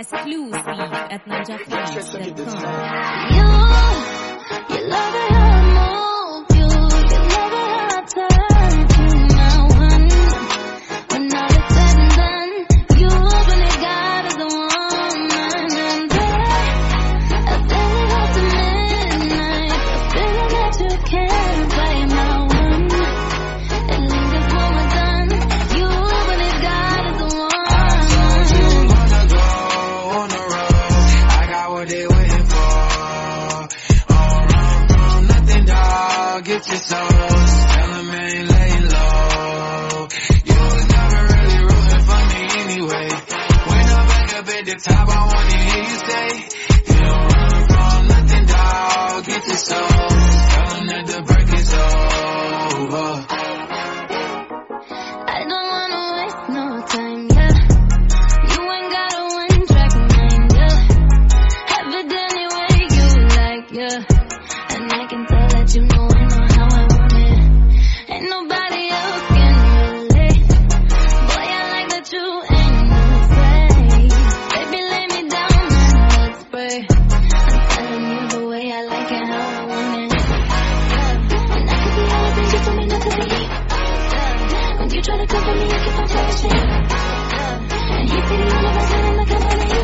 Exclusive at NinjaPhoenix.com. You love it how I move you. You love it how I touch you. Now when all is said and done, you really got it the woman. And I feel it after midnight. I feel that you can't play my one. It lingers when we're done. You really got it the woman. I told you wanna go on the road. I got what they waiting for. Get your soul, tell them I ain't laying low. You was never really rooting for me anyway. When I'm back up at the top, I wanna hear you say, you don't run from nothing, dog. Get your soul, tell them that the break is over. I don't wanna waste no time, yeah. You ain't got a one-track mind, yeah. Evidently way you like, yeah. And I can tell that you know I know how I want it. Ain't nobody else can relate. Boy, I like that you ain't no say. Baby, lay me down and let's pray. I'm telling you the way I like it, how I want it. Yeah. And I could be all the things you told me not to be. Yeah. When you try to cover me, I keep on flourishing. Yeah. And he pity all of us and I'm like, I want it.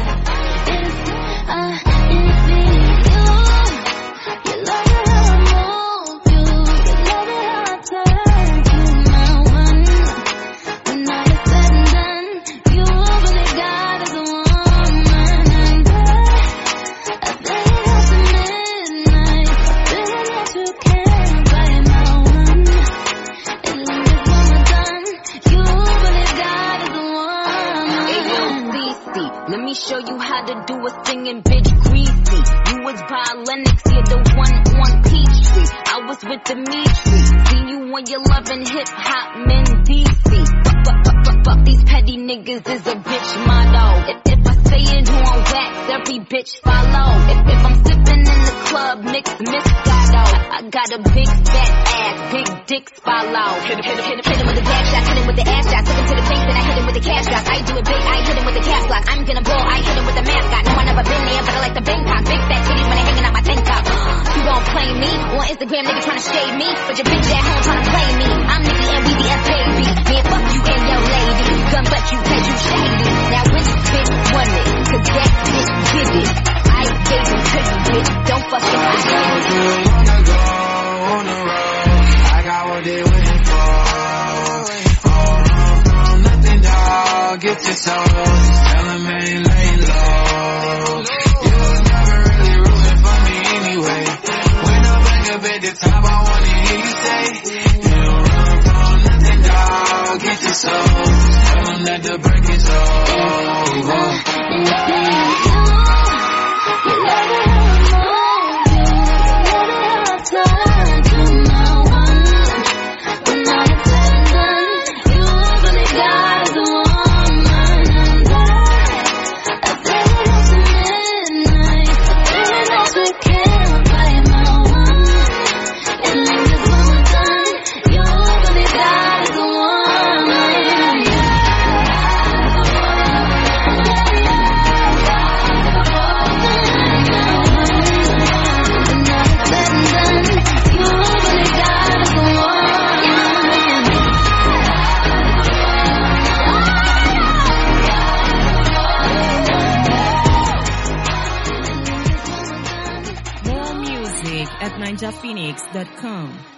It's me, you. You love it how I move you. You love it how I touch you. Now when all is said and done, you really got it the woman. And I feel it after midnight. I feel that you can't buy my one. It lingers when we're done. You really got it the woman. AOCC, let me show you how to do a singing bitch greasy. You was by Lennox, you're the one on Peachtree. I was with Dimitri. Seen you when you're loving hip hop, men DC. Fuck these petty niggas is a bitch motto. If I say it on wax, every bitch follow. If I'm sipping in the club, mixed Moscato. I got a big fat ass, big dick follow. Hit him with the back shots, hit him with the ass shots. Took him to the face and I hit him with the cash drops. I do it big, I hit him with the cash lock. I'm gonna blow, I hit him with the mascot. No, I never been there, but I like the Bangkok. Big fat titties when they hanging out my tank top. You gon' play me on Instagram, nigga tryna shade me, but your bitch at home tryna play me. I'm Nicki and BBS baby. Man, fuck you and your lady. Gun but you cause you shady. Now which bitch won it? Cause that bitch did it. I gave you cookie, bitch. Don't fucking I told you wanna go on the road. I got what they waiting for. Don't run from nothing, dog. Get your soul, tell them I ain't laying low. You was never really rooting for me anyway. When I'm back up at the top, I wanna hear you say, you don't run from nothing, dog. Get your soul, tell them that the break is over. You love it how I move you. You love it how I touch you. Now when all is said and done, you really got it the woman. And I feel it after midnight. I feel that you can't buy my one. It lingers when we're done. You really got it the woman. More music at NinjaPhoenix.com.